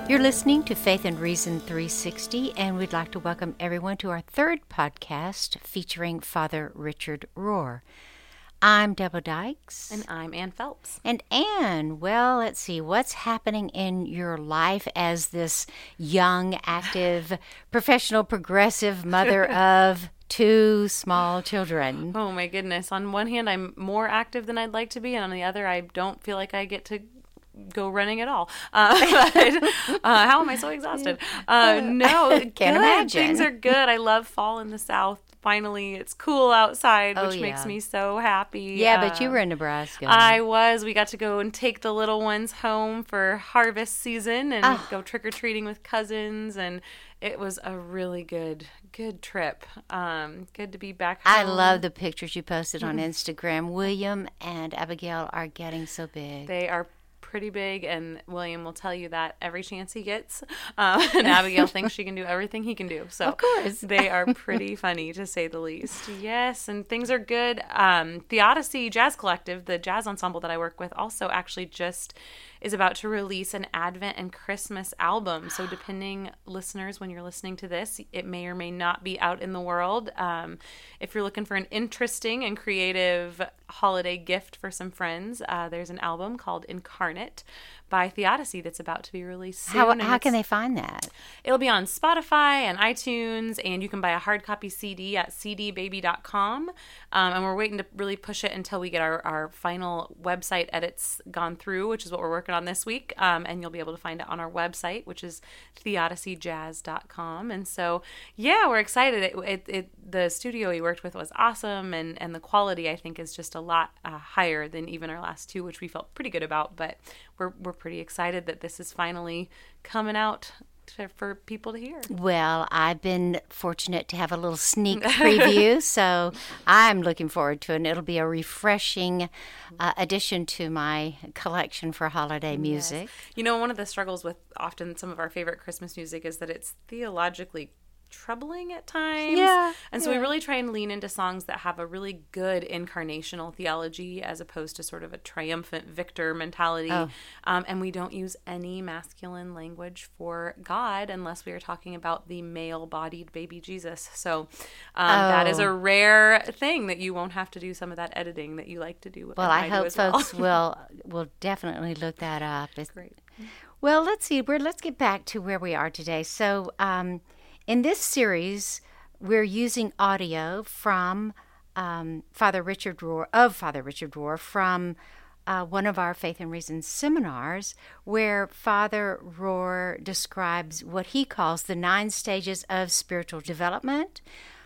You're listening to Faith and Reason 360, and we'd like to welcome everyone to our third podcast featuring Father Richard Rohr. I'm Deborah Dykes. And I'm Ann Phelps. And Ann, well, let's see, what's happening in your life as this young, active, professional, progressive mother of two small children? Oh my goodness. On one hand, I'm more active than I'd like to be, and on the other, I don't feel like I get to go running at all. How am I so exhausted? No, Can't imagine. Things are good. I love fall in the South. Finally, it's cool outside, which makes me so happy. Yeah, but you were in Nebraska. I was. We got to go and take the little ones home for harvest season and go trick-or-treating with cousins, and it was a really good trip. Good to be back home. I love the pictures you posted on Instagram. William and Abigail are getting so big. They are pretty big, and William will tell you that every chance he gets. And Abigail thinks she can do everything he can do. So of course. They are pretty funny, to say the least. Yes, and things are good. Theodicy Jazz Collective, the jazz ensemble that I work with, also actually just is about to release an Advent and Christmas album. So depending, listeners, when you're listening to this, it may or may not be out in the world. If you're looking for an interesting and creative holiday gift for some friends, there's an album called Incarnate by Theodicy that's about to be released soon. How can they find that? It'll be on Spotify and iTunes, and you can buy a hard copy CD at cdbaby.com. And we're waiting to really push it until we get our final website edits gone through, which is what we're working on this week. And you'll be able to find it on our website, which is theodicyjazz.com. And so, yeah, we're excited. The studio we worked with was awesome, and the quality, I think, is just a lot higher than even our last two, which we felt pretty good about. But we're pretty excited that this is finally coming out for people to hear. Well, I've been fortunate to have a little sneak preview, so I'm looking forward to it. And it'll be a refreshing addition to my collection for holiday music. Yes. You know, one of the struggles with often some of our favorite Christmas music is that it's theologically troubling at times. And so we really try and lean into songs that have a really good incarnational theology as opposed to sort of a triumphant victor mentality. And we don't use any masculine language for God unless we are talking about the male-bodied baby Jesus. So that is a rare thing that you won't have to do some of that editing that you like to do. Well, I hope folks will definitely look that up. It's great. Well, let's see. Let's get back to where we are today. So, in this series, we're using audio from Father Richard Rohr from one of our Faith and Reason seminars, where Father Rohr describes what he calls the 9 stages of spiritual development.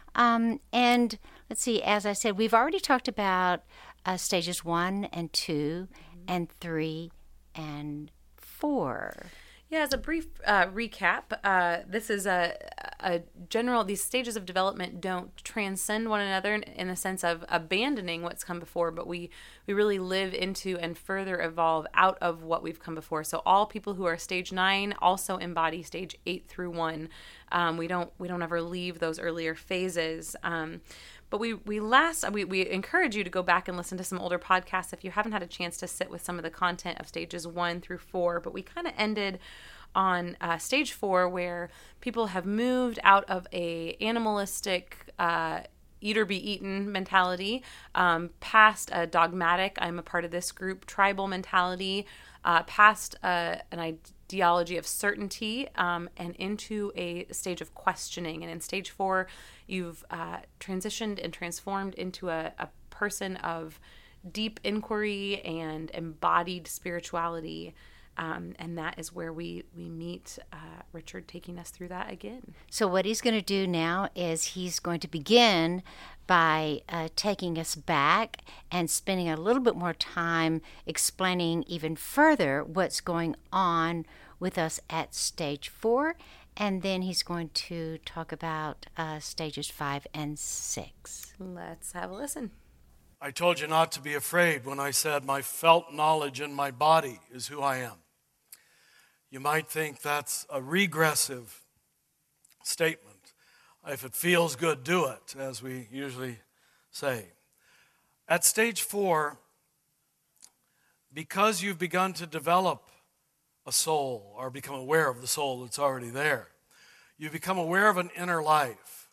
And let's see, as I said, we've already talked about stages 1 and 2 and 3 and 4. Yeah, as a brief recap, this is a general, these stages of development don't transcend one another in the sense of abandoning what's come before, but we really live into and further evolve out of what we've come before. So all people who are stage 9 also embody stage 8 through 1. We don't ever leave those earlier phases. But we encourage you to go back and listen to some older podcasts if you haven't had a chance to sit with some of the content of stages 1 through 4. But we kind of ended on stage 4, where people have moved out of a animalistic eat or be eaten mentality, past a dogmatic, I'm a part of this group, tribal mentality, past an ideology of certainty, and into a stage of questioning. And in stage 4, you've transitioned and transformed into a person of deep inquiry and embodied spirituality. And that is where we meet Richard taking us through that again. So what he's going to do now is he's going to begin by taking us back and spending a little bit more time explaining even further what's going on with us at stage 4. And then he's going to talk about stages 5 and 6. Let's have a listen. I told you not to be afraid when I said my felt knowledge in my body is who I am. You might think that's a regressive statement. If it feels good, do it, as we usually say. At stage 4, because you've begun to develop a soul or become aware of the soul that's already there. You become aware of an inner life.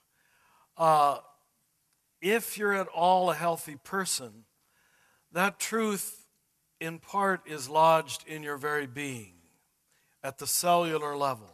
If you're at all a healthy person, that truth in part is lodged in your very being at the cellular level.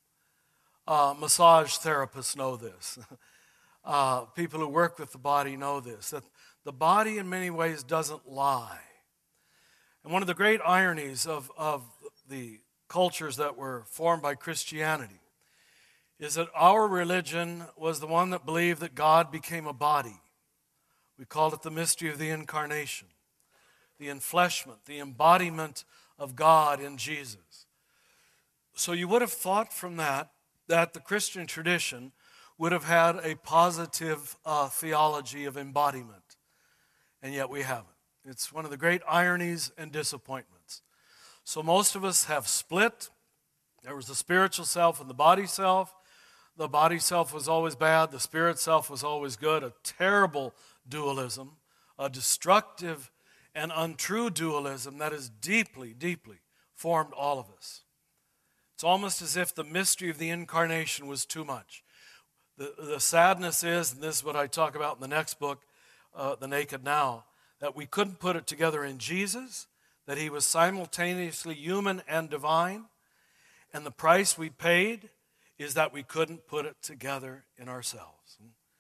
Massage therapists know this. People who work with the body know this, that the body in many ways doesn't lie. And one of the great ironies of the cultures that were formed by Christianity is that our religion was the one that believed that God became a body. We called it the mystery of the incarnation, the enfleshment, the embodiment of God in Jesus. So you would have thought from that the Christian tradition would have had a positive theology of embodiment, and yet we haven't. It's one of the great ironies and disappointments. So most of us have split. There was the spiritual self and the body self. The body self was always bad. The spirit self was always good. A terrible dualism, a destructive and untrue dualism that has deeply, deeply formed all of us. It's almost as if the mystery of the incarnation was too much. The sadness is, and this is what I talk about in the next book, The Naked Now, that we couldn't put it together in Jesus, that he was simultaneously human and divine, and the price we paid is that we couldn't put it together in ourselves.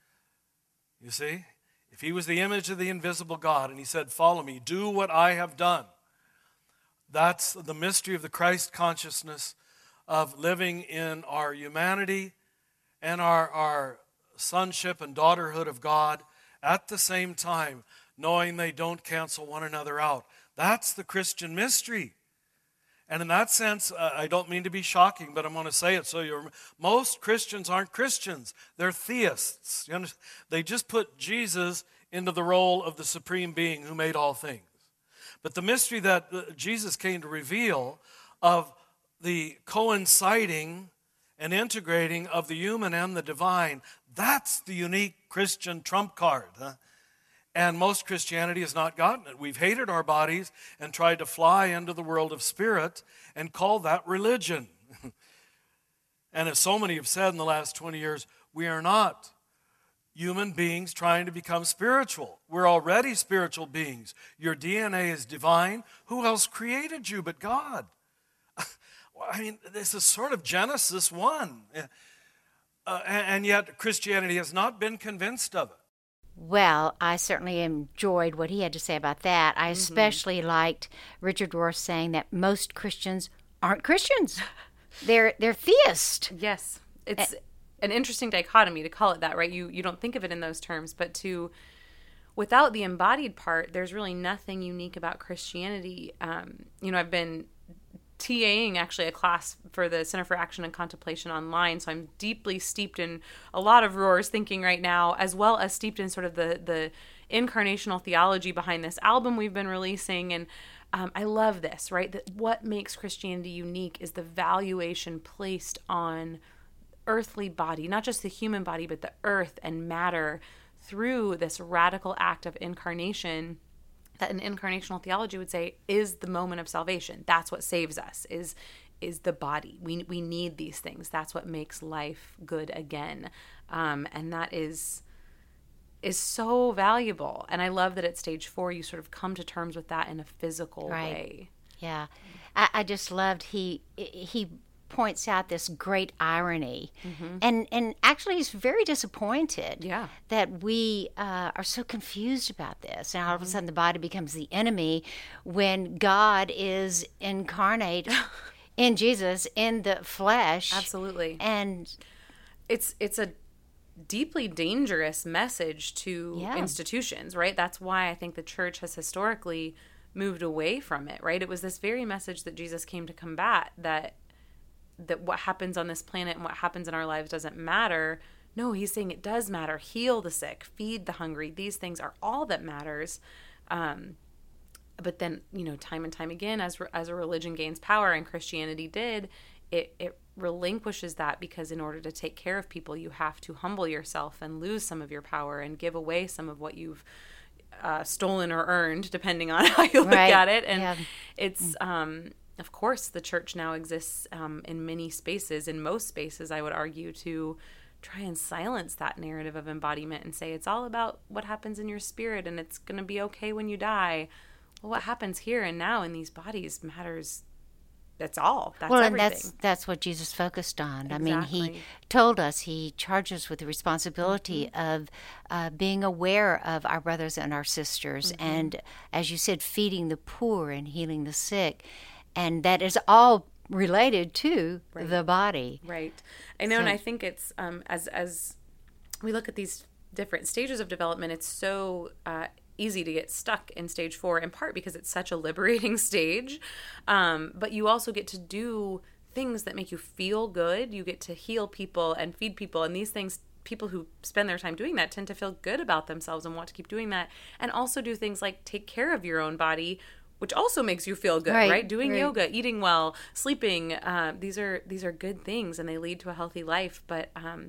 You see? If he was the image of the invisible God and he said, "Follow me, do what I have done," that's the mystery of the Christ consciousness of living in our humanity and our sonship and daughterhood of God at the same time, knowing they don't cancel one another out. That's the Christian mystery. And in that sense, I don't mean to be shocking, but I'm going to say it. So most Christians aren't Christians. They're theists. They just put Jesus into the role of the supreme being who made all things. But the mystery that Jesus came to reveal of the coinciding and integrating of the human and the divine, that's the unique Christian trump card. And most Christianity has not gotten it. We've hated our bodies and tried to fly into the world of spirit and call that religion. And as so many have said in the last 20 years, we are not human beings trying to become spiritual. We're already spiritual beings. Your DNA is divine. Who else created you but God? I mean, this is sort of Genesis 1. And yet Christianity has not been convinced of it. Well, I certainly enjoyed what he had to say about that. I especially liked Richard Rohr saying that most Christians aren't Christians. They're theists. Yes. It's an interesting dichotomy to call it that, right? You don't think of it in those terms, but without the embodied part, there's really nothing unique about Christianity. I've been TAing actually a class for the Center for Action and Contemplation online, so I'm deeply steeped in a lot of Rohr's thinking right now, as well as steeped in sort of the incarnational theology behind this album we've been releasing. And I love this, right? That what makes Christianity unique is the valuation placed on earthly body, not just the human body, but the earth and matter through this radical act of incarnation that an incarnational theology would say is the moment of salvation. That's what saves us, is the body. We need these things. That's what makes life good again. And that is so valuable. And I love that at stage 4, you sort of come to terms with that in a physical way. Yeah. I just loved he points out this great irony. And actually he's very disappointed that we are so confused about this. And all of a sudden the body becomes the enemy when God is incarnate in Jesus, in the flesh. Absolutely. And it's a deeply dangerous message to institutions, right? That's why I think the church has historically moved away from it, right? It was this very message that Jesus came to combat, that what happens on this planet and what happens in our lives doesn't matter. No, he's saying it does matter. Heal the sick, feed the hungry. These things are all that matters. But then, time and time again, as a religion gains power, and Christianity did, it relinquishes that, because in order to take care of people, you have to humble yourself and lose some of your power and give away some of what you've stolen or earned, depending on how you look at it. And it's of course, the church now exists in many spaces, in most spaces, I would argue, to try and silence that narrative of embodiment and say it's all about what happens in your spirit and it's going to be okay when you die. Well, what happens here and now in these bodies matters. That's all. That's everything. And that's what Jesus focused on. Exactly. I mean, he told us, he charged us with the responsibility of being aware of our brothers and our sisters, and, as you said, feeding the poor and healing the sick, and that is all related to the body. Right. I know, and I think it's as we look at these different stages of development, it's so easy to get stuck in stage 4, in part because it's such a liberating stage. But you also get to do things that make you feel good. You get to heal people and feed people. And these things, people who spend their time doing that tend to feel good about themselves and want to keep doing that. And also do things like take care of your own body, which also makes you feel good, right? Doing yoga, eating well, sleeping. These are good things and they lead to a healthy life. But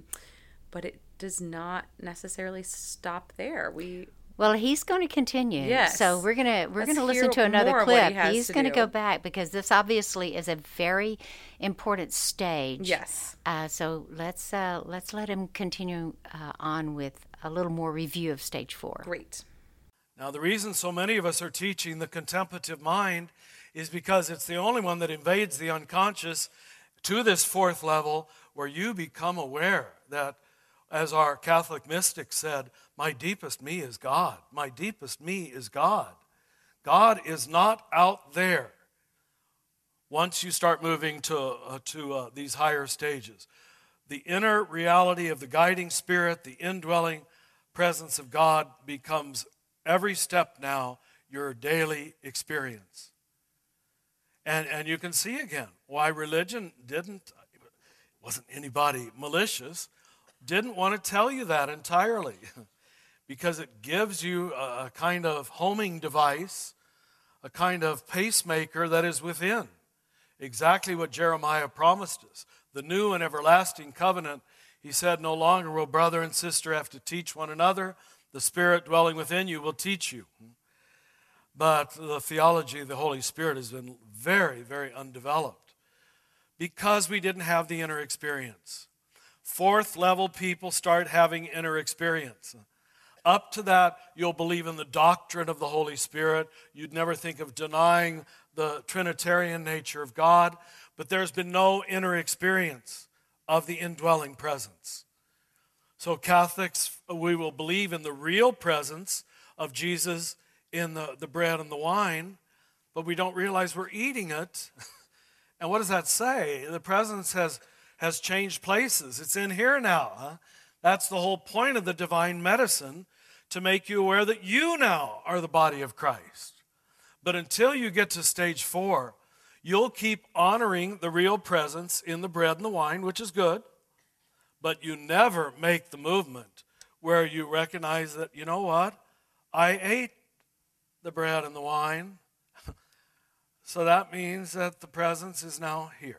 it does not necessarily stop there. Well, he's going to continue. Yes. So we're gonna listen to another clip. He's going to go back because this obviously is a very important stage. Yes. So let's let him continue on with a little more review of stage 4. Great. Now, the reason so many of us are teaching the contemplative mind is because it's the only one that invades the unconscious to this 4th level where you become aware that, as our Catholic mystic said, my deepest me is God. My deepest me is God. God is not out there once you start moving to these higher stages. The inner reality of the guiding spirit, the indwelling presence of God becomes every step now your daily experience. And you can see again why religion wasn't anybody malicious, didn't want to tell you that entirely because it gives you a kind of homing device, a kind of pacemaker that is within. Exactly what Jeremiah promised us. The new and everlasting covenant, he said, no longer will brother and sister have to teach one another. The Spirit dwelling within you will teach you. But the theology of the Holy Spirit has been very, very undeveloped because we didn't have the inner experience. 4th level people start having inner experience. Up to that, you'll believe in the doctrine of the Holy Spirit. You'd never think of denying the Trinitarian nature of God, but there's been no inner experience of the indwelling presence. So Catholics, we will believe in the real presence of Jesus in the bread and the wine, but we don't realize we're eating it. And what does that say? The presence has changed places. It's in here now. Huh? That's the whole point of the divine medicine, to make you aware that you now are the body of Christ. But until you get to stage 4, you'll keep honoring the real presence in the bread and the wine, which is good, but you never make the movement where you recognize that, you know what, I ate the bread and the wine, so that means that the presence is now here.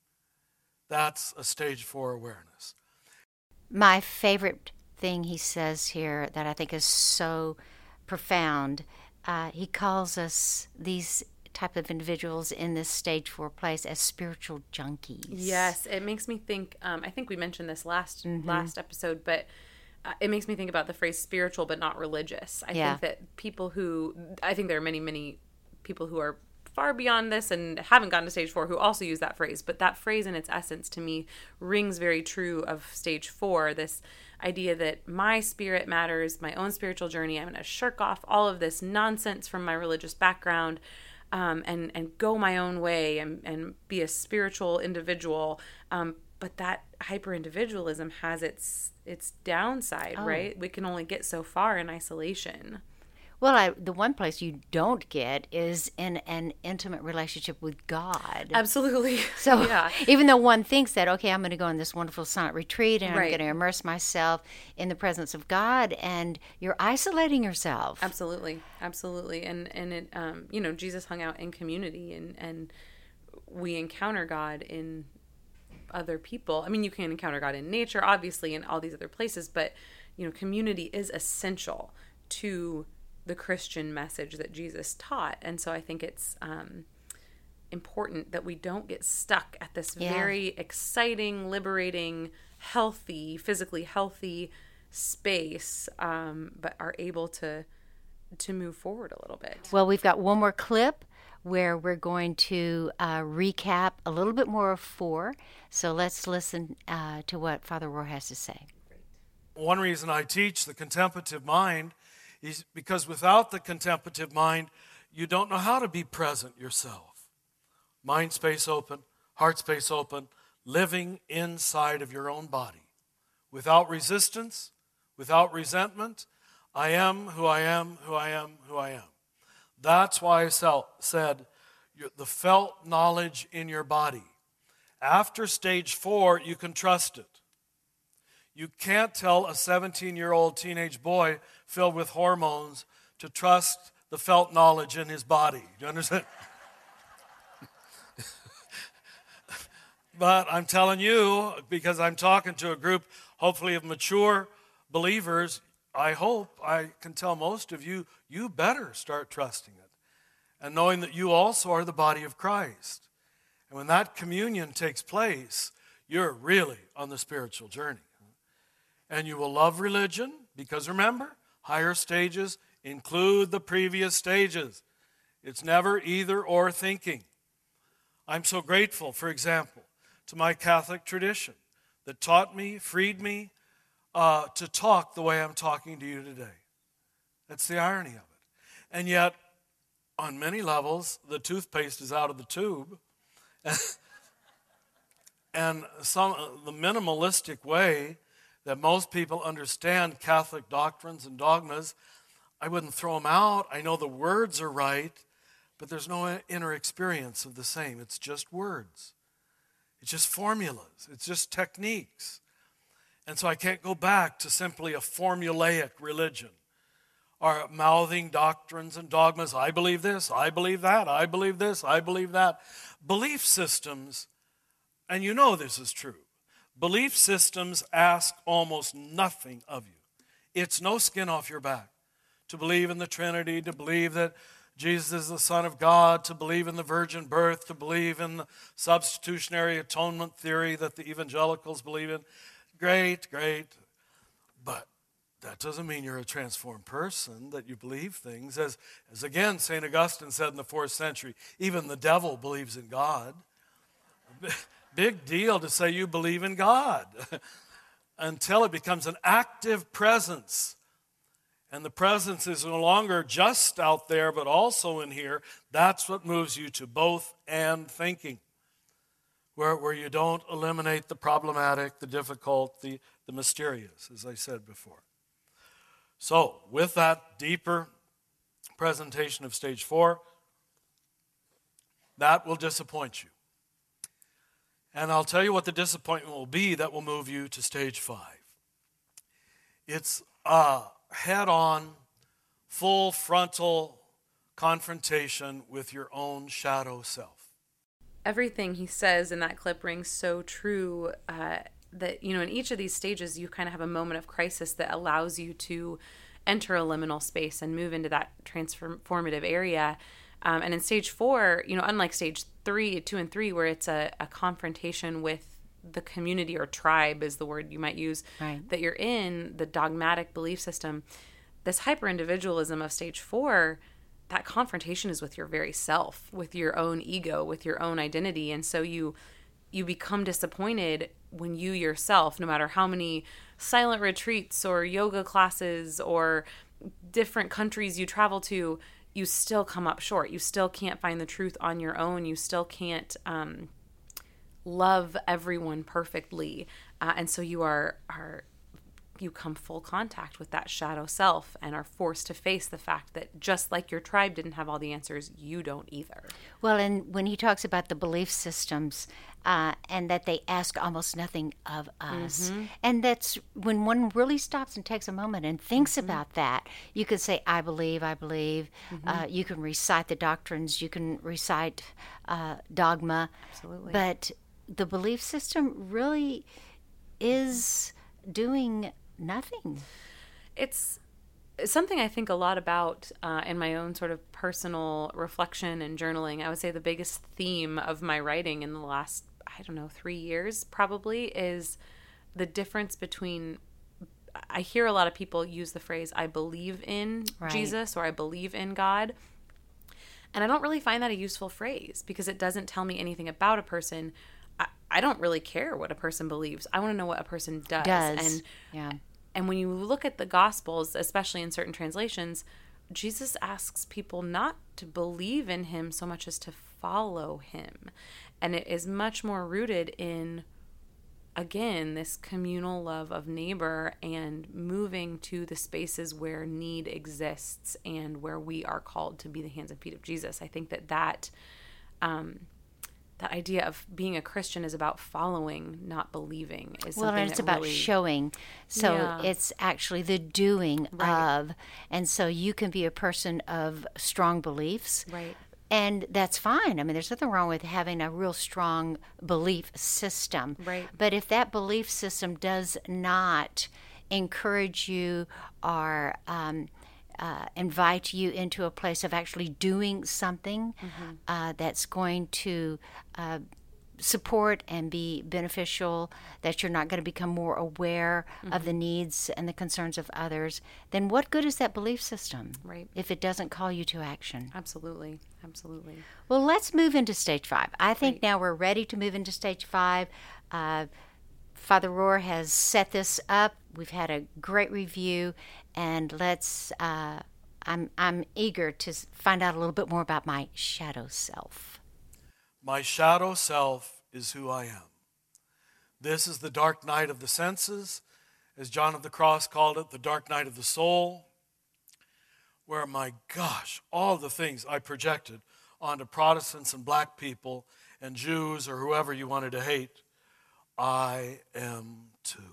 That's a stage 4 awareness. My favorite thing he says here that I think is so profound, he calls us, these type of individuals in this stage 4 place, as spiritual junkies. Yes, it makes me think, I think we mentioned this last episode, but it makes me think about the phrase spiritual but not religious. I think that I think there are many, many people who are far beyond this and haven't gotten to stage 4 who also use that phrase, but that phrase in its essence to me rings very true of stage 4, this idea that my spirit matters, my own spiritual journey. I'm going to shirk off all of this nonsense from my religious background and go my own way and be a spiritual individual. But that hyper-individualism has its downside, right? We can only get so far in isolation. Well, the one place you don't get is in an intimate relationship with God. Absolutely. So even though one thinks that, okay, I'm going to go on this wonderful silent retreat and I'm going to immerse myself in the presence of God, and you're isolating yourself. Absolutely. Absolutely. And it, Jesus hung out in community and we encounter God in other people. I mean, you can encounter God in nature, obviously, in all these other places, but, community is essential to the Christian message that Jesus taught. And so I think it's important that we don't get stuck at this very exciting, liberating, healthy, physically healthy space, but are able to move forward a little bit. Well, we've got one more clip where we're going to recap a little bit more of 4. So let's listen to what Father Rohr has to say. One reason I teach the contemplative mind is because without the contemplative mind, you don't know how to be present yourself. Mind space open, heart space open, living inside of your own body. Without resistance, without resentment, I am who I am, who I am, who I am. That's why I said the felt knowledge in your body. After stage 4, you can trust it. You can't tell a 17-year-old teenage boy filled with hormones to trust the felt knowledge in his body. Do you understand? But I'm telling you, because I'm talking to a group, hopefully, of mature believers, I hope I can tell most of you, you better start trusting it. And knowing that you also are the body of Christ. And when that communion takes place, you're really on the spiritual journey. And you will love religion, because remember, higher stages include the previous stages. It's never either or thinking. I'm so grateful, for example, to my Catholic tradition that taught me, freed me to talk the way I'm talking to you today. That's the irony of it. And yet, on many levels, the toothpaste is out of the tube. And the minimalistic way that most people understand Catholic doctrines and dogmas, I wouldn't throw them out. I know the words are right, but there's no inner experience of the same. It's just words. It's just formulas. It's just techniques. And so I can't go back to simply a formulaic religion or mouthing doctrines and dogmas. I believe this, I believe that, I believe this, I believe that. Belief systems, and you know this is true, belief systems ask almost nothing of you. It's no skin off your back to believe in the Trinity, to believe that Jesus is the Son of God, to believe in the virgin birth, to believe in the substitutionary atonement theory that the evangelicals believe in. Great, great. But that doesn't mean you're a transformed person, that you believe things. As again, St. Augustine said in the 4th century, even the devil believes in God. Big deal to say you believe in God until it becomes an active presence. And the presence is no longer just out there, but also in here. That's what moves you to both and thinking, where you don't eliminate the problematic, the difficult, the mysterious, as I said before. So, with that deeper presentation of stage 4, that will disappoint you. And I'll tell you what the disappointment will be that will move you to stage 5. It's head-on, full frontal confrontation with your own shadow self. Everything he says in that clip rings so true that, in each of these stages, you kind of have a moment of crisis that allows you to enter a liminal space and move into that transformative area. And in stage 4, unlike stage 2 and 3, where it's a confrontation with the community or tribe is the word you might use, right, that you're in, the dogmatic belief system, this hyper-individualism of stage 4, that confrontation is with your very self, with your own ego, with your own identity. And so you become disappointed when you yourself, no matter how many silent retreats or yoga classes or different countries you travel to, you still come up short. You still can't find the truth on your own. You still can't love everyone perfectly. And so you come full contact with that shadow self and are forced to face the fact that just like your tribe didn't have all the answers, you don't either. Well, and when he talks about the belief systems and that they ask almost nothing of us, mm-hmm, and that's when one really stops and takes a moment and thinks, mm-hmm, about that, you could say, I believe. Mm-hmm. You can recite the doctrines, you can recite dogma. Absolutely. But the belief system really is doing nothing. It's Something I think a lot about in my own sort of personal reflection and journaling. I would say the biggest theme of my writing in the last, 3 years probably, is the difference between, I hear a lot of people use the phrase, I believe in Jesus, or I believe in God. And I don't really find that a useful phrase, because it doesn't tell me anything about a person. I don't really care what a person believes. I want to know what a person does. And when you look at the Gospels, especially in certain translations, Jesus asks people not to believe in him so much as to follow him. And it is much more rooted in, again, this communal love of neighbor and moving to the spaces where need exists and where we are called to be the hands and feet of Jesus. I think that idea of being a Christian is about following, not believing. And it's about showing. So it's actually the doing of. And so you can be a person of strong beliefs. Right. And that's fine. I mean, there's nothing wrong with having a real strong belief system. Right. But if that belief system does not encourage you or invite you into a place of actually doing something that's going to support and be beneficial, that you're not going to become more aware of the needs and the concerns of others, then what good is that belief system if it doesn't call you to action? Absolutely. Well, let's move into stage 5. I think now we're ready to move into stage 5. Father Rohr has set this up. We've had a great review, and let's. I'm eager to find out a little bit more about my shadow self. My shadow self is who I am. This is the dark night of the senses, as John of the Cross called it, the dark night of the soul, where, my gosh, all the things I projected onto Protestants and black people and Jews or whoever you wanted to hate, I am too.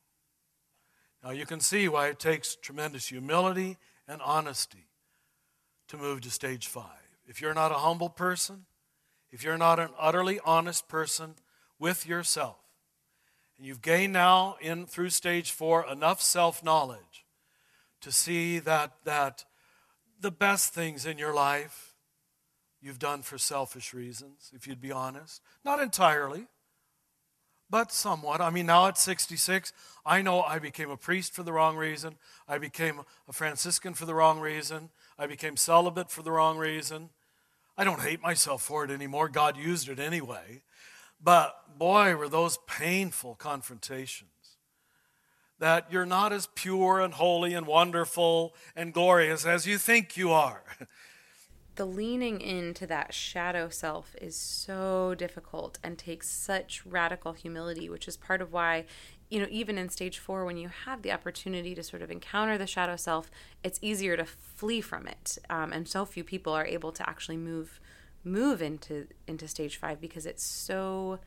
Now you can see why it takes tremendous humility and honesty to move to stage 5. If you're not a humble person, if you're not an utterly honest person with yourself, and you've gained now through stage 4 enough self-knowledge to see that the best things in your life you've done for selfish reasons, if you'd be honest. Not entirely, but somewhat. I mean, now at 66, I know I became a priest for the wrong reason. I became a Franciscan for the wrong reason. I became celibate for the wrong reason. I don't hate myself for it anymore. God used it anyway. But boy, were those painful confrontations. That you're not as pure and holy and wonderful and glorious as you think you are. The leaning into that shadow self is so difficult and takes such radical humility, which is part of why, even in stage 4, when you have the opportunity to sort of encounter the shadow self, it's easier to flee from it. And so few people are able to actually move into stage 5 because it's so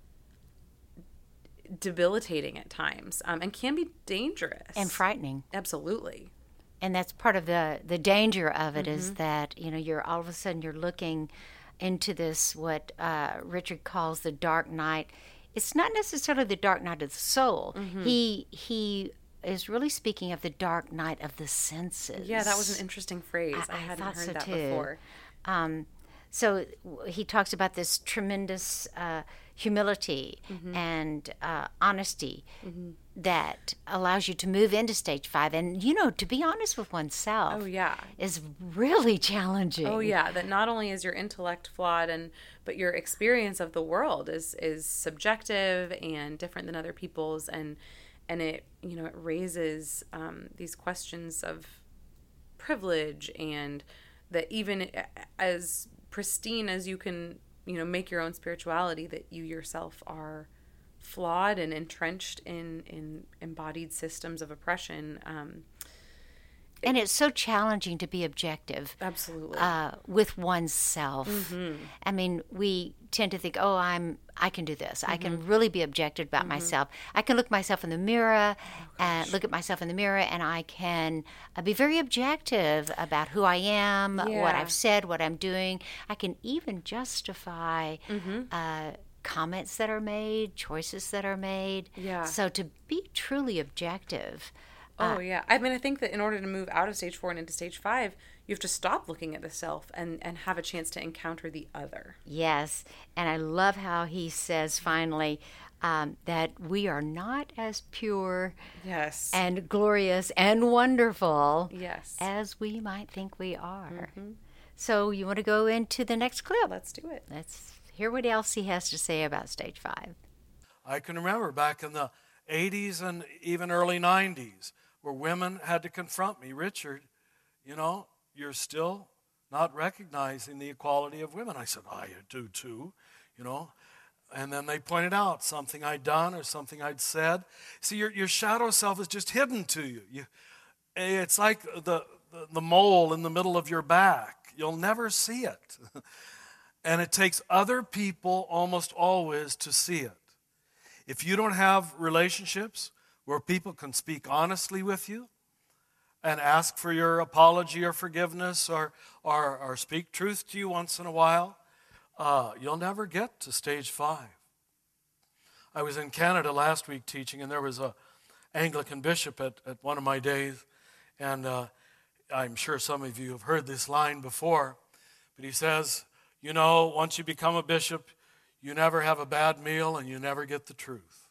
debilitating at times and can be dangerous. And frightening. Absolutely. And that's part of the danger of it is that, you're all of a sudden you're looking into this, what Richard calls the dark night. It's not necessarily the dark night of the soul. He is really speaking of the dark night of the senses. Yeah, that was an interesting phrase. I hadn't heard that before. So he talks about this tremendous humility and honesty that allows you to move into stage 5. And, to be honest with oneself is really challenging. Oh, yeah, that not only is your intellect flawed, but your experience of the world is subjective and different than other people's. And it, it raises these questions of privilege, and that even as pristine as you can, make your own spirituality, that you yourself are flawed and entrenched in embodied systems of oppression. And it's so challenging to be objective. Absolutely. With oneself. I mean, we tend to think, I can do this. I can really be objective about myself. I can look myself in the mirror and I can be very objective about who I am, what I've said, what I'm doing. I can even justify comments that are made, choices that are made. Yeah. So to be truly objective Oh, yeah. I mean, I think that in order to move out of stage 4 and into stage 5, you have to stop looking at the self and have a chance to encounter the other. Yes, and I love how he says finally that we are not as pure Yes. and glorious and wonderful Yes. as we might think we are. So you want to go into the next clip? Let's do it. Let's hear what else he has to say about stage 5. I can remember back in the 80s and even early 90s where women had to confront me, Richard, you're still not recognizing the equality of women. I said, I do too, And then they pointed out something I'd done or something I'd said. See, your shadow self is just hidden to you. It's like the mole in the middle of your back. You'll never see it. And it takes other people almost always to see it. If you don't have relationships where people can speak honestly with you and ask for your apology or forgiveness or speak truth to you once in a while, you'll never get to stage 5. I was in Canada last week teaching, and there was an Anglican bishop at one of my days, and I'm sure some of you have heard this line before, but he says, once you become a bishop, you never have a bad meal and you never get the truth.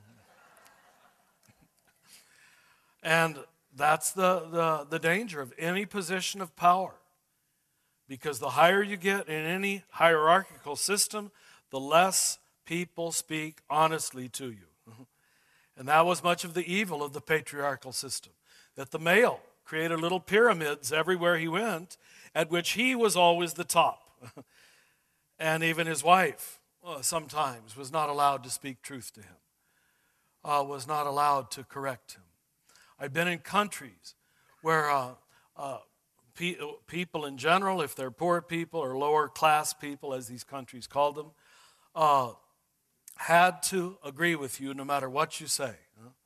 And that's the danger of any position of power. Because the higher you get in any hierarchical system, the less people speak honestly to you. And that was much of the evil of the patriarchal system, that the male created little pyramids everywhere he went, at which he was always the top. And even his wife sometimes was not allowed to speak truth to him, was not allowed to correct him. I've been in countries where people in general, if they're poor people or lower class people, as these countries called them, had to agree with you no matter what you say.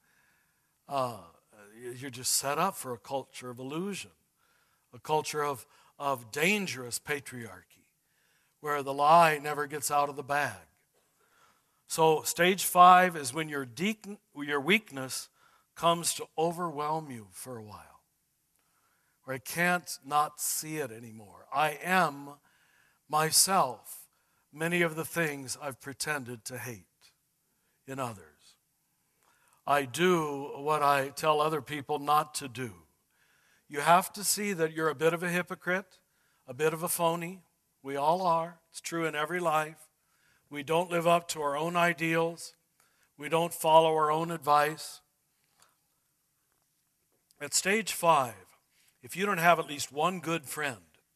You're just set up for a culture of illusion, a culture of dangerous patriarchy, where the lie never gets out of the bag. So stage 5 is when your weakness comes to overwhelm you for a while, where I can't not see it anymore. I am myself many of the things I've pretended to hate in others. I do what I tell other people not to do. You have to see that you're a bit of a hypocrite, a bit of a phony. We all are. It's true in every life. We don't live up to our own ideals. We don't follow our own advice. At stage 5, if you don't have at least one good friend,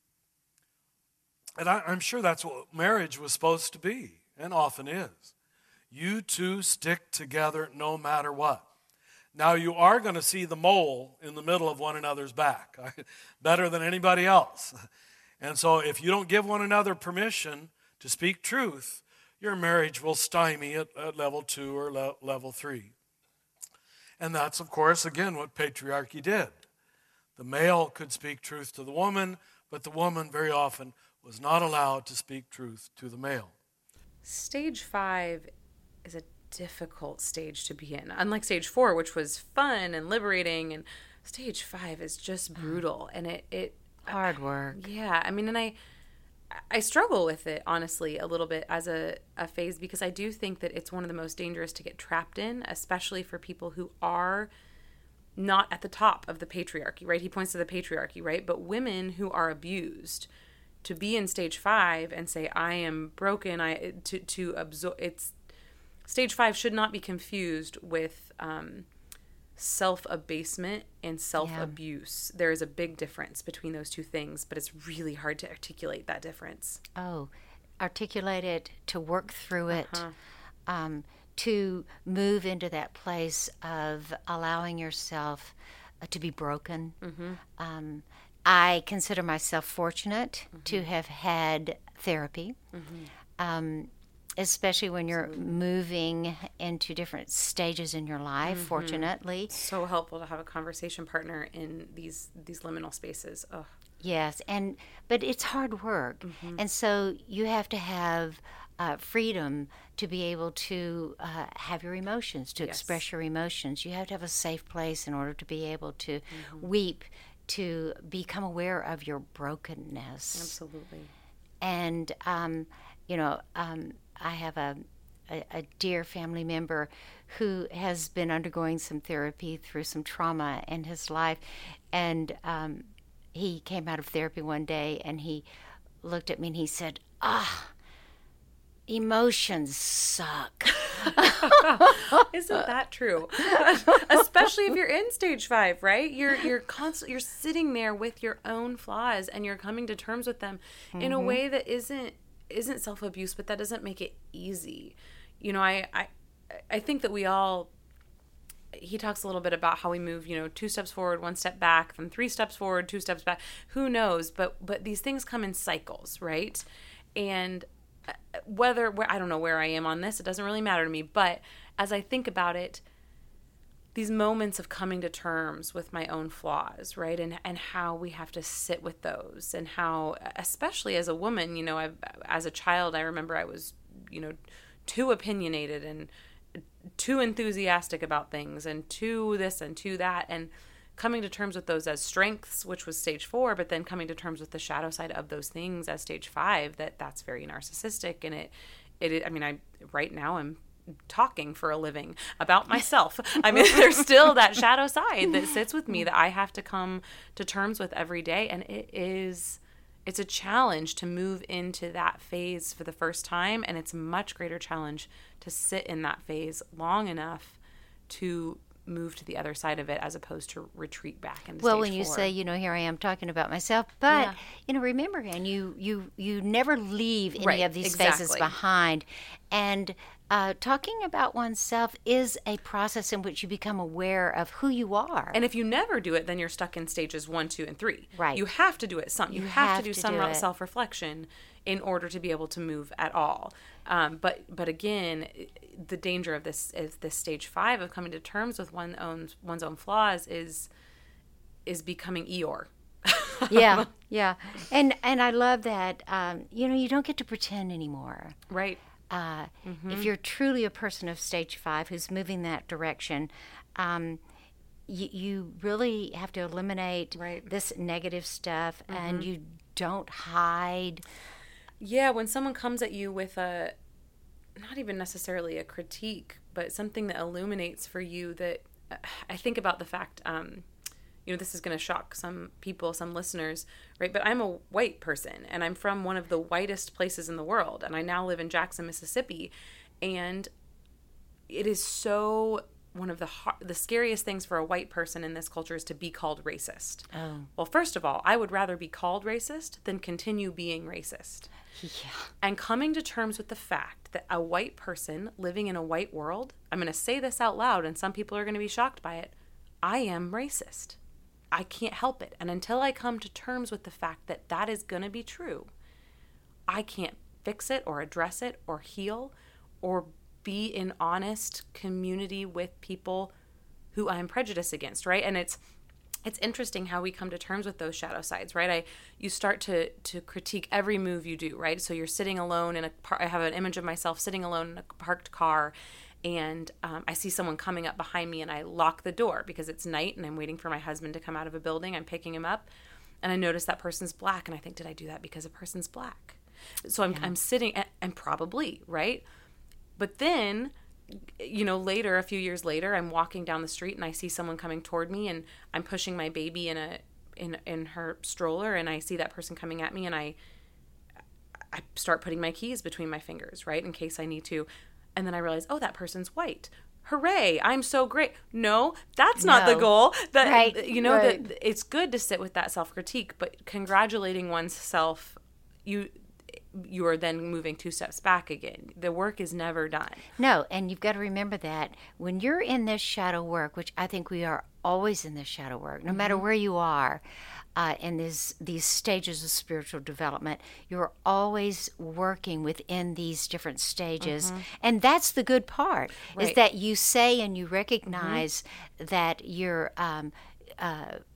and I'm sure that's what marriage was supposed to be, and often is, you two stick together no matter what. Now, you are going to see the mole in the middle of one another's back, better than anybody else. And so if you don't give one another permission to speak truth, your marriage will stymie at level 2 or level 3. And that's, of course, again, what patriarchy did. The male could speak truth to the woman, but the woman very often was not allowed to speak truth to the male. Stage 5 is a difficult stage to be in. Unlike stage 4, which was fun and liberating, and stage 5 is just brutal, and it hard work. Yeah, I mean, and I struggle with it, honestly, a little bit as a phase, because I do think that it's one of the most dangerous to get trapped in, especially for people who are not at the top of the patriarchy, right? He points to the patriarchy, right? But women who are abused, to be in stage 5 and say, I am broken, to absorb, stage 5 should not be confused with self-abasement and self-abuse. There is a big difference between those two things, but it's really hard to articulate that difference. Oh, articulate it, to work through it, to move into that place of allowing yourself to be broken. Mm-hmm. I consider myself fortunate to have had therapy. Mm-hmm. Especially when you're moving into different stages in your life, fortunately. So helpful to have a conversation partner in these liminal spaces. Ugh. Yes, but it's hard work. Mm-hmm. And so you have to have freedom to be able to have your emotions, to Yes. express your emotions. You have to have a safe place in order to be able to weep, to become aware of your brokenness. Absolutely. And, I have a dear family member who has been undergoing some therapy through some trauma in his life. And he came out of therapy one day and he looked at me and he said, emotions suck. Isn't that true? Especially if you're in stage 5, right? You're sitting there with your own flaws and you're coming to terms with them in a way that isn't self-abuse, but that doesn't make it easy. I think that he talks a little bit about how we move, 2 steps forward, 1 step back, then 3 steps forward, 2 steps back. Who knows? But these things come in cycles, right? And I don't know where I am on this, it doesn't really matter to me, but as I think about it, these moments of coming to terms with my own flaws, right, and how we have to sit with those, and how, especially as a woman, as a child, I remember I was, too opinionated and too enthusiastic about things, and too this and too that, and coming to terms with those as strengths, which was stage 4, but then coming to terms with the shadow side of those things as stage 5, that's very narcissistic. And right now I'm talking for a living about myself. There's still that shadow side that sits with me that I have to come to terms with every day. And it's a challenge to move into that phase for the first time. And it's a much greater challenge to sit in that phase long enough to move to the other side of it, as opposed to retreat back into well, stage when you 4. say, here I am talking about myself, but remember, and you never leave any of these phases behind. And talking about oneself is a process in which you become aware of who you are. And if you never do it, then you're stuck in stages 1, 2, and 3. Right. You have to do it some. You have to do some it. self-reflection in order to be able to move at all. But again, the danger of this stage 5 of coming to terms with one's own flaws is becoming Eeyore. Yeah. And I love that. You don't get to pretend anymore. Right. If you're truly a person of stage 5 who's moving that direction, you really have to eliminate this negative stuff, and you don't hide. Yeah, when someone comes at you with not even necessarily a critique, but something that illuminates for you that I think about the fact, this is going to shock some people, some listeners, right? But I'm a white person, and I'm from one of the whitest places in the world, and I now live in Jackson, Mississippi, and it is so one of the scariest things for a white person in this culture is to be called racist. Oh. Well, first of all, I would rather be called racist than continue being racist. Yeah. And coming to terms with the fact that a white person living in a white world, I'm going to say this out loud, and some people are going to be shocked by it, I am racist. I can't help it. And until I come to terms with the fact that that is going to be true, I can't fix it or address it or heal or be in honest community with people who I'm prejudiced against, right? And it's interesting how we come to terms with those shadow sides, right? You start to critique every move you do, right? So you're sitting alone I have an image of myself sitting alone in a parked car, and I see someone coming up behind me, and I lock the door because it's night and I'm waiting for my husband to come out of a building. I'm picking him up, and I notice that person's black, and I think, did I do that because a person's black? So I'm sitting, and probably, right? But then, later, a few years later, I'm walking down the street and I see someone coming toward me, and I'm pushing my baby in her stroller, and I see that person coming at me, and I start putting my keys between my fingers, right, in case I need to. And then I realize, oh, that person's white. Hooray, I'm so great. No, that's not the goal. That it's good to sit with that self-critique, but congratulating oneself, you are then moving 2 steps back again. The work is never done. No, and you've got to remember that when you're in this shadow work, which I think we are always in this shadow work, no matter where you are in these stages of spiritual development, you're always working within these different stages. And that's the good part, is that you say and you recognize that you're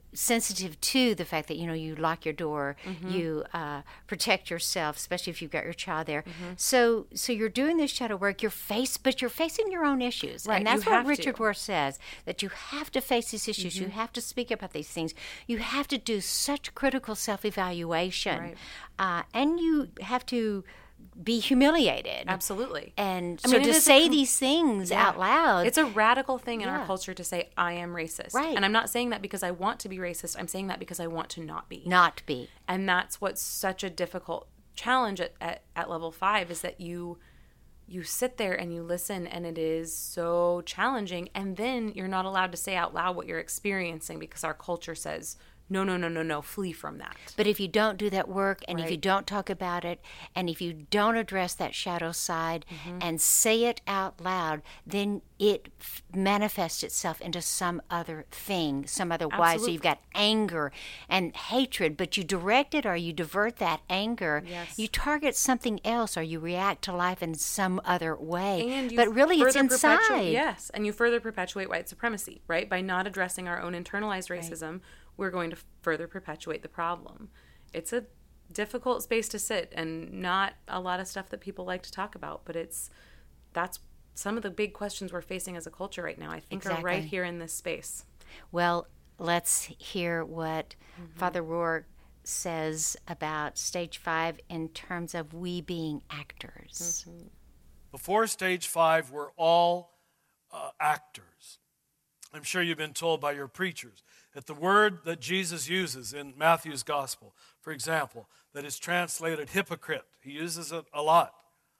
sensitive to the fact that you lock your door, you protect yourself, especially if you've got your child there. So you're doing this shadow work. But you're facing your own issues, Right, and that's you what have Richard to. Rohr says, that you have to face these issues. You have to speak about these things. You have to do such critical self-evaluation, and you have to be humiliated. Absolutely. And I so mean, it to is a say these things Yeah. out loud, It's a radical thing in Yeah. our culture to say, I am racist. Right. And I'm not saying that because I want to be racist. I'm saying that because I want to not be. not be. And that's what's such a difficult challenge at level 5, is that you sit there and you listen, and it is so challenging. And then you're not allowed to say out loud what you're experiencing because our culture says, no, flee from that. But if you don't do that work, and if you Right. don't talk about it, and if you don't address that shadow side and say it out loud, then it manifests itself into some other thing, some other way. So Absolutely. you've got anger and hatred, but you direct it or you divert that anger. Yes. You target something else, or you react to life in some other way. And you but really, it's further perpetuate- inside. Yes, and you further perpetuate white supremacy, right? By not addressing our own internalized racism, we're going to further perpetuate the problem. It's a difficult space to sit, and not a lot of stuff that people like to talk about, but that's some of the big questions we're facing as a culture right now, I think, are right Exactly. here in this space. Well, let's hear what Father Rohr says about stage 5 in terms of we being actors. Before stage 5, we're all actors. I'm sure you've been told by your preachers that the word that Jesus uses in Matthew's gospel, for example, that is translated hypocrite, he uses it a lot.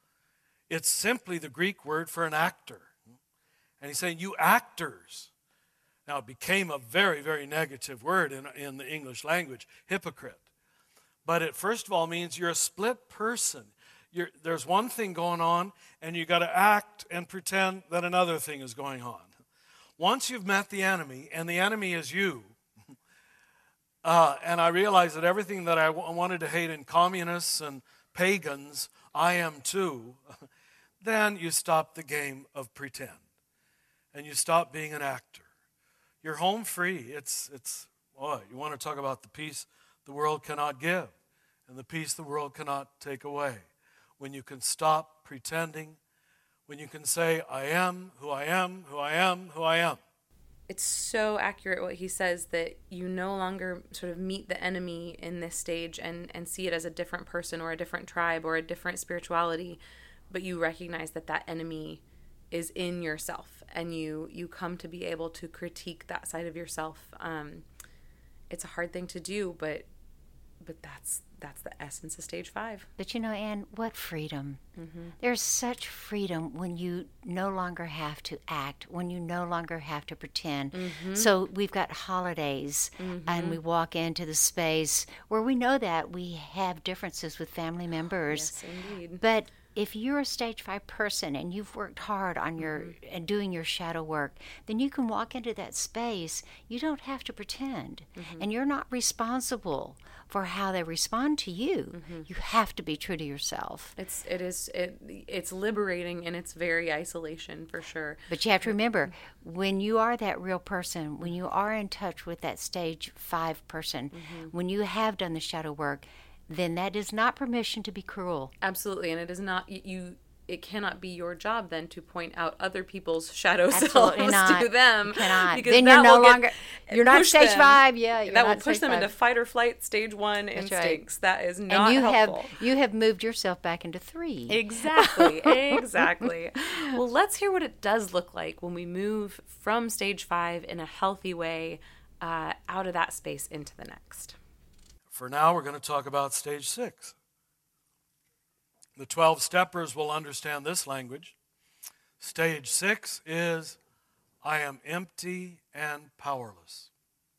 It's simply the Greek word for an actor. And he's saying, you actors. Now, it became a very, very negative word in the English language, hypocrite. But it first of all means you're a split person. There's one thing going on, and you got to act and pretend that another thing is going on. Once you've met the enemy, and the enemy is you, and I realize that everything that I wanted to hate in communists and pagans, I am too, then you stop the game of pretend, and you stop being an actor. You're home free. Boy, you want to talk about the peace the world cannot give, and the peace the world cannot take away. When you can stop pretending, when you can say, I am who I am, who I am, who I am. It's so accurate what he says, that you no longer sort of meet the enemy in this stage and see it as a different person or a different tribe or a different spirituality, but you recognize that that enemy is in yourself, and you come to be able to critique that side of yourself. It's a hard thing to do, but that's the essence of stage 5. But Anne, what freedom. There's such freedom when you no longer have to act, when you no longer have to pretend. So we've got holidays, and we walk into the space where we know that we have differences with family members. Yes, indeed. But if you're a stage 5 person and you've worked hard on your and doing your shadow work, then you can walk into that space. You don't have to pretend, and you're not responsible for how they respond to you. You have to be true to yourself. It's liberating in its very isolation, for sure. But you have to remember, when you are that real person, when you are in touch with that stage 5 person, when you have done the shadow work, then that is not permission to be cruel. Absolutely, and it is not you. It cannot be your job then to point out other people's shadow Absolutely selves not. to them. You cannot. Because Then that you're no will get- longer. You're not push stage them. 5. Yeah, you're That will not push stage them 5. into fight or flight stage 1 That's instincts. That is And not you helpful. have moved yourself back into 3. Exactly. Well, let's hear what it does look like when we move from stage 5 in a healthy way out of that space into the next. For now, we're going to talk about stage 6. The 12 steppers will understand this language. Stage 6 is, I am empty and powerless.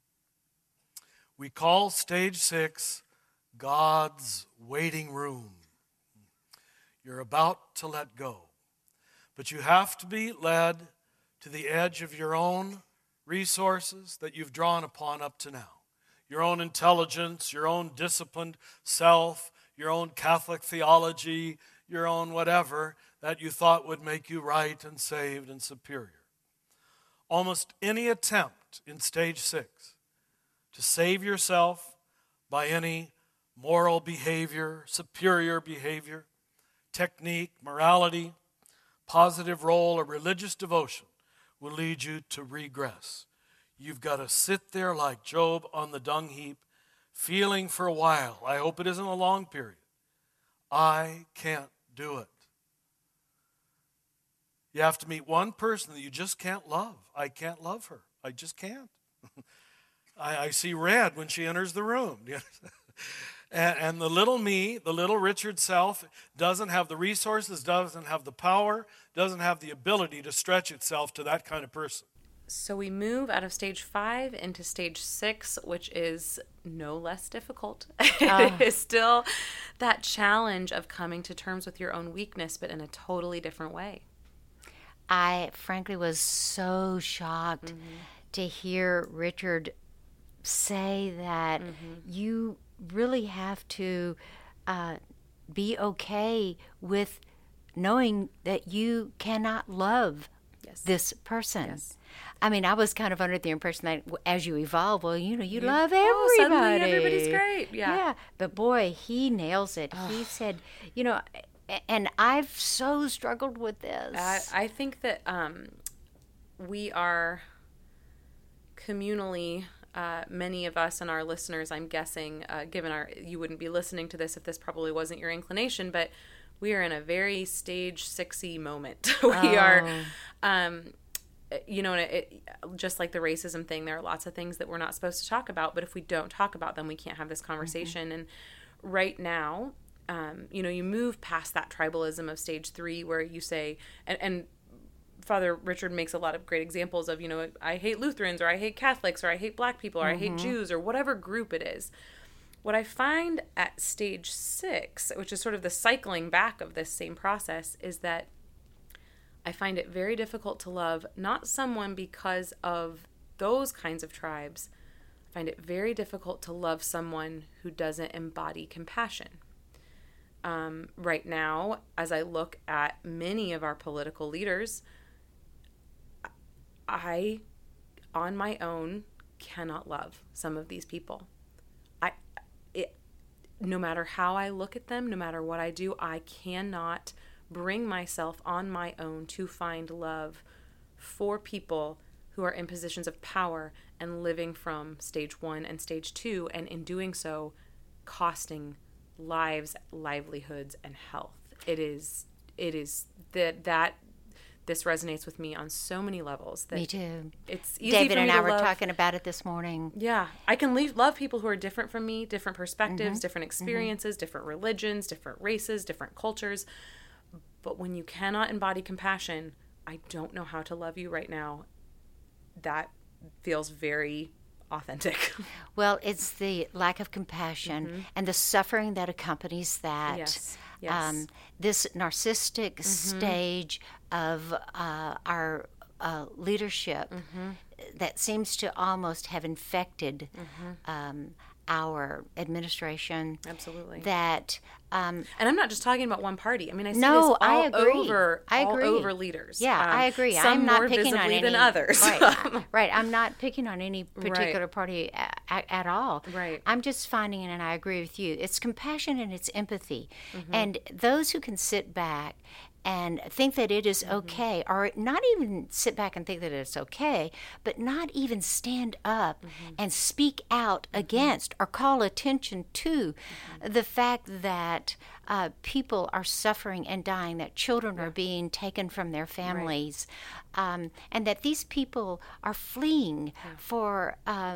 We call stage 6 God's waiting room. You're about to let go, but you have to be led to the edge of your own resources that you've drawn upon up to now. Your own intelligence, your own disciplined self, your own Catholic theology, your own whatever that you thought would make you right and saved and superior. Almost any attempt in stage 6 to save yourself by any moral behavior, superior behavior, technique, morality, positive role, or religious devotion will lead you to regress. You've got to sit there like Job on the dung heap, feeling for a while. I hope it isn't a long period. I can't do it. You have to meet one person that you just can't love. I can't love her. I just can't. I see red when she enters the room. And the little me, the little Richard self, doesn't have the resources, doesn't have the power, doesn't have the ability to stretch itself to that kind of person. So we move out of stage 5 into stage 6, which is no less difficult. It is still that challenge of coming to terms with your own weakness, but in a totally different way. I frankly was so shocked to hear Richard say that you really have to be okay with knowing that you cannot love this person. Yes. I mean, I was kind of under the impression that as you evolve, well, you love everybody. Suddenly everybody's great. Yeah. But boy, he nails it. He said, and I've so struggled with this. I think that we are communally, many of us and our listeners, I'm guessing, given you wouldn't be listening to this if this probably wasn't your inclination, but we are in a very stage 6-y moment. We are, just like the racism thing, there are lots of things that we're not supposed to talk about, but if we don't talk about them, we can't have this conversation. And right now, you move past that tribalism of stage 3 where you say, and Father Richard makes a lot of great examples of, I hate Lutherans, or I hate Catholics, or I hate black people, or I hate Jews, or whatever group it is. What I find at stage 6, which is sort of the cycling back of this same process, is that I find it very difficult to love not someone because of those kinds of tribes. I find it very difficult to love someone who doesn't embody compassion. Right now, as I look at many of our political leaders, I, on my own, cannot love some of these people. No matter how I look at them, no matter what I do, I cannot bring myself on my own to find love for people who are in positions of power and living from stage 1 and stage 2, and in doing so, costing lives, livelihoods, and health. It is that this resonates with me on so many levels. Me too. It's easy David for me and to I were love. talking about it this morning. Yeah, I can love people who are different from me, different perspectives, different experiences, different religions, different races, different cultures. But when you cannot embody compassion, I don't know how to love you right now. That feels very authentic. Well, it's the lack of compassion and the suffering that accompanies that. Yes. This narcissistic stage of our leadership that seems to almost have infected our administration. Absolutely. That and I'm not just talking about one party. I mean, I see no, this all I agree. over I agree. all over leaders. Yeah, I agree. Some I'm not more picking on visibly any than others. Right. I'm not picking on any particular party at all. Right. I'm just finding, and I agree with you, it's compassion and it's empathy. And those who can sit back and think that it is okay, or not even sit back and think that it's okay, but not even stand up and speak out against or call attention to the fact that people are suffering and dying, that children are being taken from their families, and that these people are fleeing for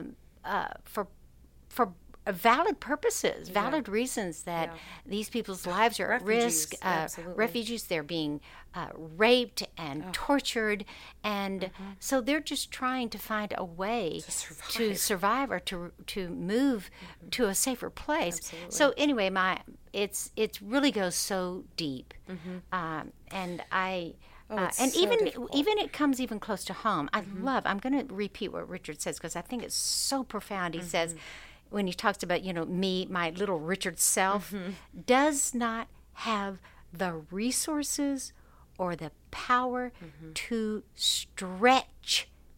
valid purposes, valid reasons that these people's lives are at risk. Refugees, they're being raped and tortured, and so they're just trying to find a way to survive or to move to a safer place. Absolutely. So anyway, it really goes so deep, and I. And so even it comes even close to home. I'm going to repeat what Richard says because I think it's so profound. He says, when he talks about, me, my little Richard self, does not have the resources or the power to stretch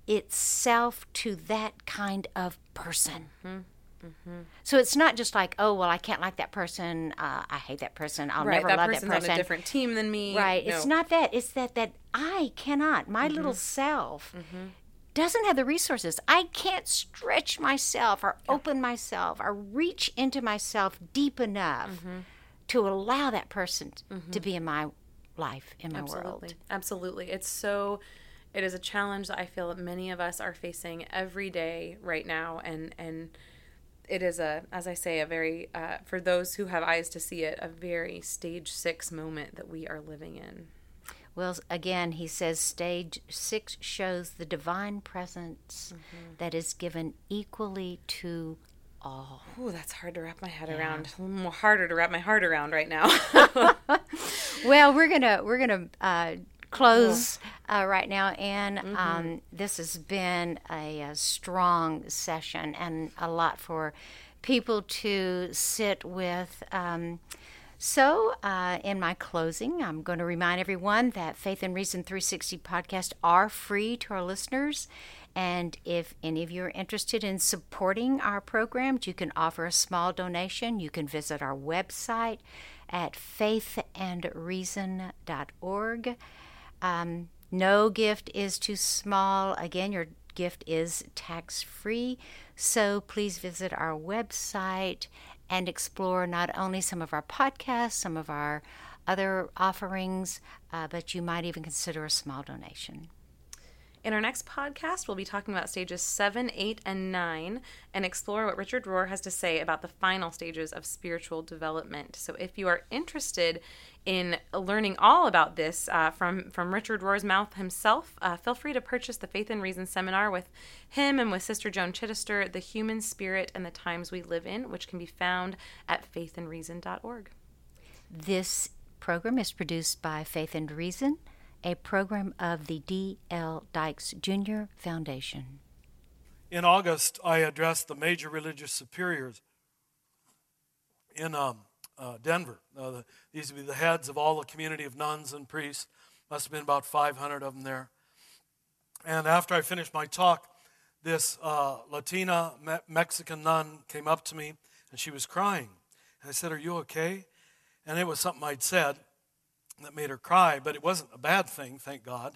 itself to that kind of person. So it's not just like, oh, well, I can't like that person. I hate that person. I'll never love that person. That person's on a different team than me. Right. No. It's not that. It's that I cannot. My little self doesn't have the resources. I can't stretch myself or open myself or reach into myself deep enough to allow that person to be in my life, in my world. Absolutely. It is a challenge that I feel that many of us are facing every day right now. And it is as I say, a very, for those who have eyes to see it, a very stage 6 moment that we are living in. Well, again, he says stage 6 shows the divine presence that is given equally to all. Ooh, that's hard to wrap my head around. A little more harder to wrap my heart around right now. Well, we're gonna close right now, and this has been a strong session and a lot for people to sit with. So in my closing, I'm going to remind everyone that Faith and Reason 360 podcasts are free to our listeners. And if any of you are interested in supporting our programs, you can offer a small donation. You can visit our website at faithandreason.org. No gift is too small. Again, your gift is tax-free. So please visit our website and explore not only some of our podcasts, some of our other offerings, but you might even consider a small donation. In our next podcast, we'll be talking about stages 7, 8, and 9 and explore what Richard Rohr has to say about the final stages of spiritual development. So if you are interested in learning all about this from Richard Rohr's mouth himself, feel free to purchase the Faith and Reason seminar with him and with Sister Joan Chittister, The Human Spirit and the Times We Live In, which can be found at faithandreason.org. This program is produced by Faith and Reason, a program of the D.L. Dykes Jr. Foundation. In August, I addressed the major religious superiors in Denver. These would be the heads of all the community of nuns and priests. Must have been about 500 of them there. And after I finished my talk, this Latina Mexican nun came up to me, and she was crying. And I said, "Are you okay?" And it was something I'd said that made her cry, but it wasn't a bad thing, thank God.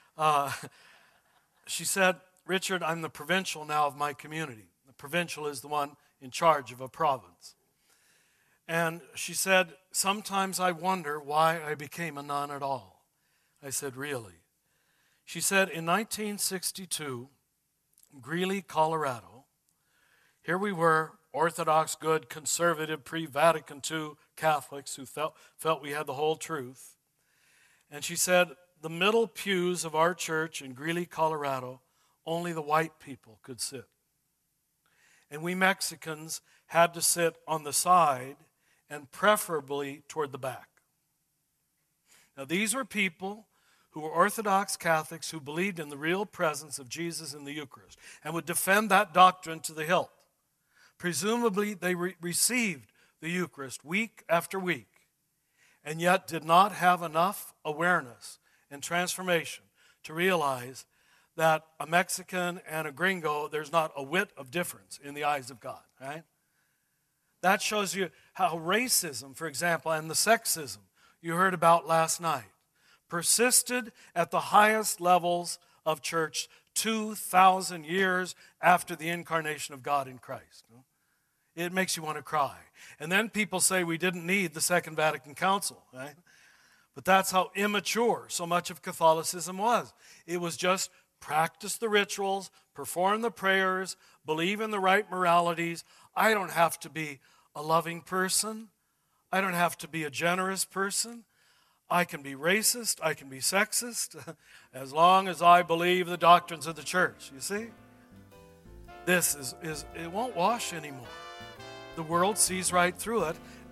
She said, "Richard, I'm the provincial now of my community." The provincial is the one in charge of a province. And she said, "Sometimes I wonder why I became a nun at all." I said, "Really?" She said, "In 1962, Greeley, Colorado, here we were, Orthodox, good, conservative, pre-Vatican II Catholics who felt we had the whole truth. And she said, the middle pews of our church in Greeley, Colorado, only the white people could sit. And we Mexicans had to sit on the side and preferably toward the back. Now, these were people who were Orthodox Catholics who believed in the real presence of Jesus in the Eucharist and would defend that doctrine to the hilt. Presumably, they received the Eucharist week after week and yet did not have enough awareness and transformation to realize that a Mexican and a gringo, there's not a whit of difference in the eyes of God, right? That shows you how racism, for example, and the sexism you heard about last night, persisted at the highest levels of church 2,000 years after the incarnation of God in Christ. It makes you want to cry. And then people say we didn't need the Second Vatican Council, right? But that's how immature so much of Catholicism was. It was just practice the rituals, perform the prayers, believe in the right moralities. I don't have to be a loving person. I don't have to be a generous person. I can be racist, I can be sexist, as long as I believe the doctrines of the church. You see? This is it won't wash anymore. The world sees right through it,